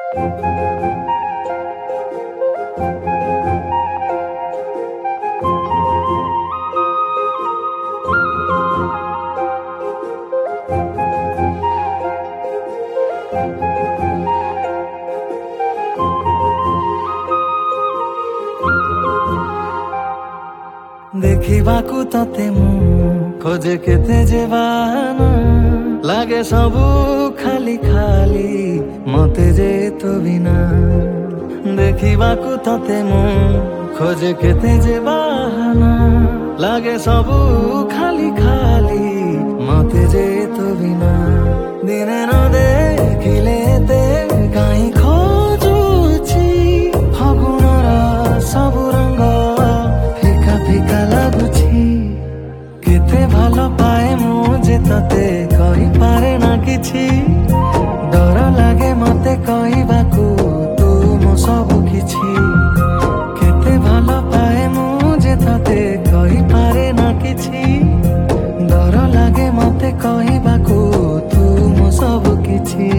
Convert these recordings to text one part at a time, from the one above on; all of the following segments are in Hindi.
देखिबाकू तते मु खोजे केते जे बाहाना लागे सबू खाली खाली मते जे तो बिना देखिबाकू तते मु खोजे केते जे बाहाना लागे सबू खाली खाली मते जे तो बिना दिने न देखिले ते काई खोजुची फगुणर सबु रंग फिका फिका लागुची केते भलो पाए मुझे तते कहि पारे ना किछि डर लागे मते कहिबाकू तू मो सब किछि केते भलो पाए मुझे तते कहि पारे ना किछि डर लागे मते कहिबाकू तू मो सब किछि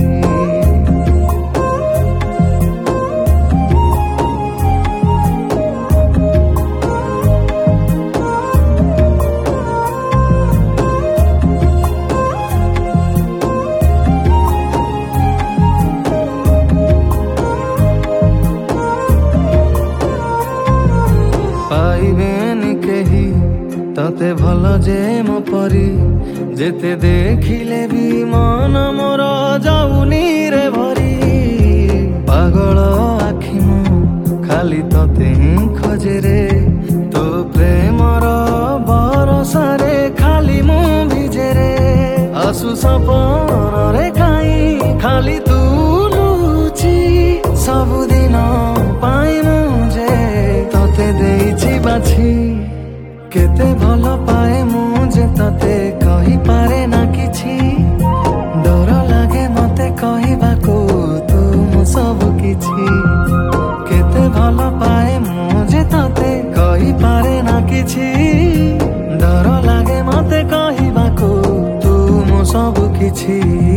पाइबेनी केही तते भल जे मो परी जेते देखिले भी मन मोर जाउनी रे भरी पागल आखि मो खाली तते ही खोजे रे तो प्रेमर बरसारे खाली मु भिजे रे आसु सपन रे काई खाली तू लुची सबुदिन पाई मुझे तते देइछि बाछि केते भल पाए मुझे तते कहि पारे ना किछि डर लागे मते कहिबाकू तू मो सब किछि केते भल पाए मुझे तते कहि पारे ना किछि डर लागे मते कहिबाकू तू मो सब किछि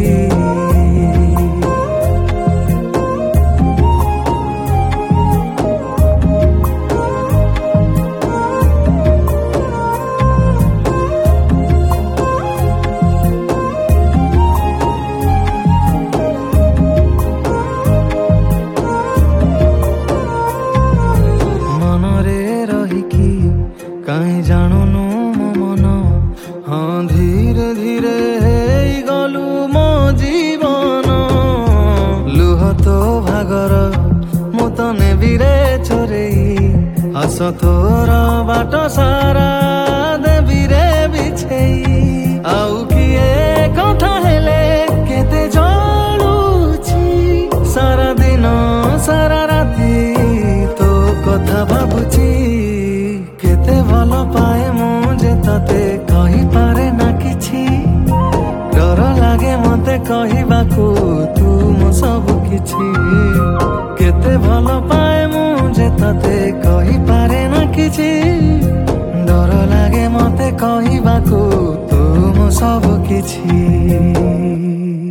काई जानुनु मो मन हाँ धीरे धीरे हेई गलु मो जीवन लुह तो भागर मु तो नेबिरे चोरेई हस तोर बाट सारा देबिरे बिछेई आउ किए कथा हेले केते जलुची सारा दिन सारा राती तो कथा भाबुची केते भल पाए मुझे तते कहि पारे ना किछि डर लागे मते कहिबाकू तू मो सब किछि केते भल पाए मुझे तते कहि पारे ना किछि डर लागे मते कहिबाकू तू मो सब किछि।